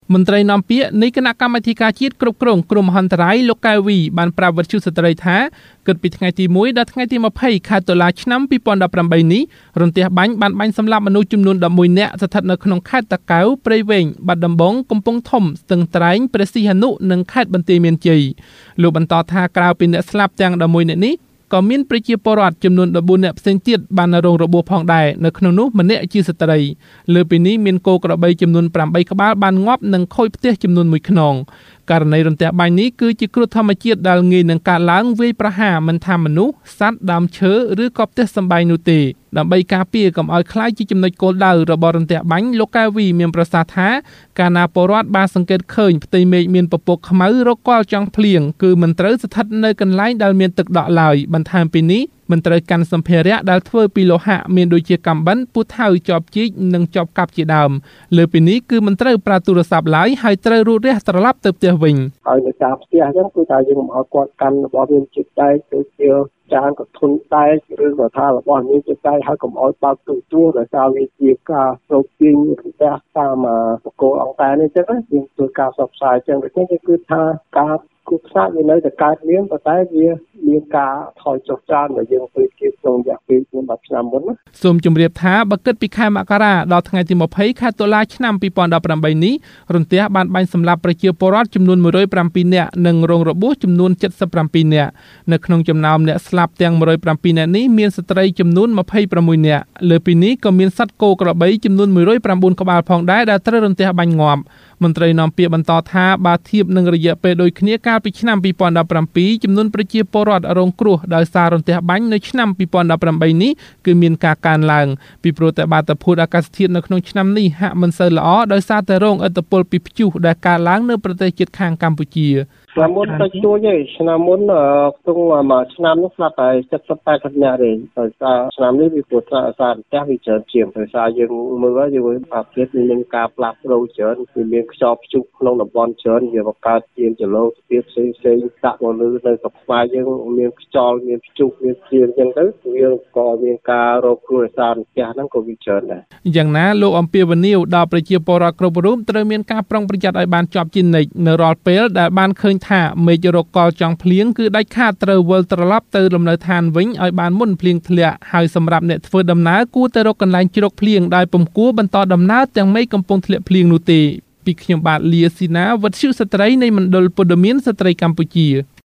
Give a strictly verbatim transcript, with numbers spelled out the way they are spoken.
មន្ត្រីនាំពាក្យនៃគណៈកម្មាធិការជាតិគ្រប់គ្រងគ្រោះមហន្តរាយលោកកែវីបានប្រាប់វិទ្យុស្ត្រីថាគិតពីថ្ងៃទីមួយដល់ថ្ងៃទីម្ភៃខែតុលាឆ្នាំពីរពាន់ដប់ប្រាំបីនេះរន្ទះបាញ់បានបាញ់សម្លាប់មនុស្សចំនួនដប់មួយនាក់ស្ថិតនៅក្នុងខេត្តតាកែវព្រៃវែងបាត់ដំបងកំពង់ធំស្ទឹងត្រែងព្រះសីហនុនិងខេត្តបន្ទាយមានជ័យលោកបន្តថាក្រៅពីអ្នកស្លាប់ទាំងដប់មួយនាក់នេះក៏មានប្រជាពលរដ្ឋចំនួនដប់បួននាក់ផ្សេងទៀតបានរងរបួសផងដែរនៅក្នុងនោះម្នាក់ជាស្ត្រីលើពីនេះមានគោក្របីចំនួនប្រាំបីក្បាលបានងាប់និងខូចផ្ទះចំនួនមួយខ្នងករណីរន្ទះបាញ់នេះគឺជាគ្រោះធម្មជាតិដែលងាយនឹងកើតឡើងវាយប្រហារមិនថាមនុស្សសត្វដើមឈើឬក៏ផ្ទះសម្បែងនោះទេដើម្បីការពារកុំឲ្យខ្លាចជាចំណុចគោលដៅរបស់រន្ទះបាញ់លោកកែវីមានប្រសាសន៍ថាកាលណាពលរដ្ឋបានសង្កេតឃើញផ្ទៃមេឃមានពពកខ្មៅរកលចង់ភ្លៀងគឺមិនត្រូវស្ថិតនៅកន្លែងដែលមានទឹកដក់ឡើយបន្ថែមពីនេះមិនត្រូវកាន់សម្ភារៈដែលធ្វើពីលោហៈមានដូចជាកាំបិនពូថៅចបជីកនិងចបកាប់ជាដើមលើពីនេះគឺមិនត្រូវប្រើទូរស័ព្ទឡើយហើយត្រូវរូតរះត្រឡប់ទៅផ្ទះវិញហើយនៅតាមផ្ទះអញ្ចឹងគឺថាយើងមិនឲ្យគាត់កាន់របស់មានជាតិដែកដូចជាចានក៏ធុនដែកឬក៏ថារបស់មានជាតិដែកហើយកុំឲ្យបើកទូទួដោយសារវាជាការរោគទាញផ្ទះតាមបកគោអង្គការនេះអញ្ចឹងយើងធ្វើការផ្សព្វផ្សាយអញ្ចឹងដូច្នេះគឺថាការគូផ្សាយវានៅតែកើតមានប៉ុន្តែវាមានការថយចុះច្រើនដែលយើងព្រៀបធៀបក្នុងរយៈពេលជាងដប់ឆ្នាំមុនណាសូមជម្រាបថាបើគិតពីខែមករាដល់ថ្ងៃទីម្ភៃខែតុលាឆ្នាំពីរពាន់ដប់ប្រាំបីនេះរន្ទះបានបាញ់សម្លាប់ប្រជាពលរដ្ឋចំនួនមួយរយប្រាំពីរនាក់និងរងរបួសចំនួនเจ็ดสิบเจ็ดនាក់នៅក្នុងចំណោមអ្នកស្លាប់ទាំងមួយរយប្រាំពីរនាក់នេះមានស្ត្រីចំនួនยี่สิบหกនាក់លើពីនេះក៏មានសត្វគោក្របីចំនួនមួយរយប្រាំបួនក្បាលផងដែរដែលត្រូវរន្ទះបាញ់ងាប់មន្ត្រីនាំពាក្យបន្តថាបើធៀបនឹងរយៈពេលដូចគ្នាកាលពីឆ្នាំពីរពាន់ដប់ប្រាំពីរចំនួនប្រជាពលរដ្ឋរងគ្រោះដោយសាររន្ទះបាញ់នៅឆ្នាំពីរពាន់ដប់ប្រាំបីនេះគឺមានការកើនឡើងពីព្រោះតែបាតុភូតអាកាសធាតុនៅក្នុងឆ្នាំនេះហាក់មិនសូវល្អដោយសារតែរងឥទ្ធិពលពីព្យុះដែលកើតឡើងនៅប្រទេសជិតខាងកម្ពុជាឆ្នាំមុនទៅជួញឯងឆ្នាំមុនក្នុងមួយឆ្នាំនោះស្លាប់តែเจ็ดสิบแปดនាក់ទេដោយសារឆ្នាំនេះវាព្រោះថាសារផ្ទះវាច្រើនជាងដោយសារយើងមើលយើងអាកាសមានការផ្លាស់ប្ដូរច្រើនវាមានខ្យល់ព្យុះក្នុងតំបន់ច្រើនវាបង្កើតជាចលនាទៀតផ្សេងផ្សេងដាក់មកលើនៅស្រុកខ្មែរយើងមានខ្យល់មានព្យុះមានព្រៀងអញ្ចឹងទៅវាក៏មានការរកគ្រោះសារផ្ទះហ្នឹងក៏វាច្រើនដែរយ៉ាងណាលោកអំពីវនីវដល់ប្រជាពលរដ្ឋគ្រប់រូបត្រូវមានការប្រុងប្រយ័ត្នឲ្យបានជាប់ជានិច្ចនៅរាល់ពេលដែលបានឃើញថាមេឃរកលចង់ភ្លៀងគឺដាច់ខាតត្រូវវិលត្រឡប់ទៅលំនៅឋានវិញឲ្យបានមុនភ្លៀងធ្លាក់ហើយសម្រាប់អ្នកធ្វើដំណើរគួរតែរកកន្លែងជ្រកភ្លៀងដោយពុំគួរបន្តដំណើរទាំងមេឃកំពុងធ្លាក់ភ្លៀងនោះទេពីខ្ញុំបាទលាស៊ីណាវុទ្ធុស្ត្រីនៃមណ្ឌលព័ត៌មានស្ត្រីកម្ពុជា